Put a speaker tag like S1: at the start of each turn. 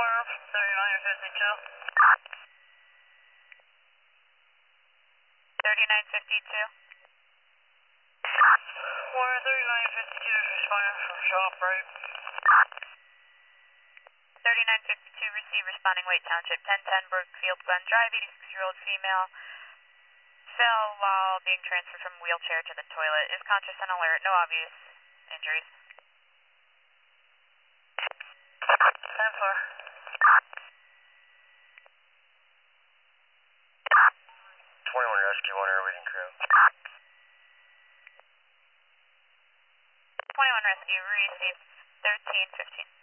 S1: Warren from 3952. 3952. Warren 3952 is responding from shop right. 3952, receive responding Wake Township, 1010 Brookfield Glen Drive, 86-year-old female. Fell while being transferred from wheelchair to the toilet. Is conscious and alert, no obvious injuries. 10-4.
S2: 21 Rescue 1 Air waiting crew.
S1: 21 Rescue, receive 1315.